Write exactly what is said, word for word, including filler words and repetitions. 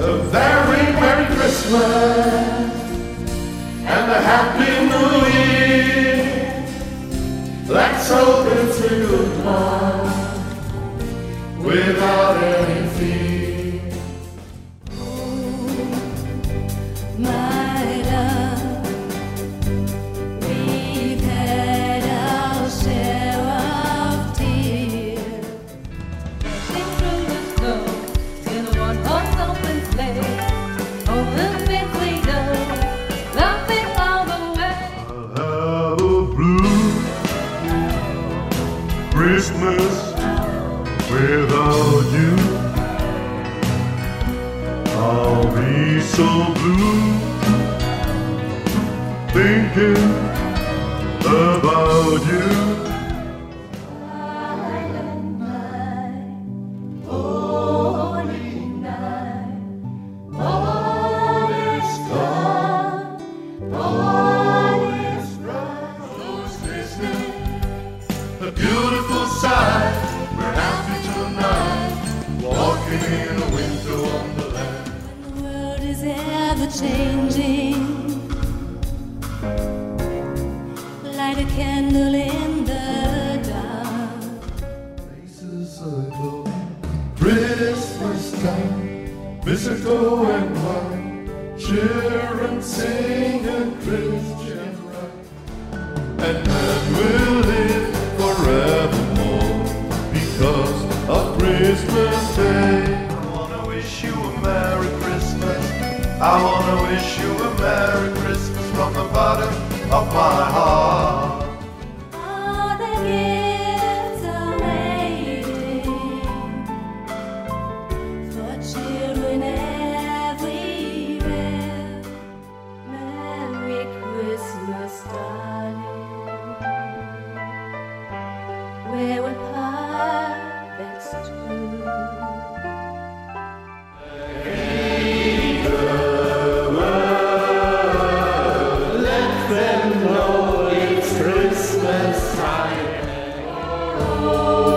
a very Merry Christmas and a Happy New Year. Let's hope it's a good one without any fear. My love, we've had our share of tears. Sing through the snow in a one-horse open sleigh. Over the fields we go, laughing all the way. I'll have a blue Christmas without you. I'll be so blue thinking about you. Silent night, holy night, all is calm, all is bright. Who's listening? A beautiful sight. We're happy tonight, walking in a winter wonderland. The world is ever changing. Light a candle in the dark. Faces aglow, Christmas time, mistletoe and wine, cheer and sing a Christian rhyme, and then we'll live forevermore because of Christmas Day. I wanna wish you a Merry Christmas. I wanna wish you a Merry Christmas from the bottom of my heart. All the gifts are waiting for children everywhere. Merry Christmas, darling. Where will perfect's true? Let them know it's Christmas time. Oh,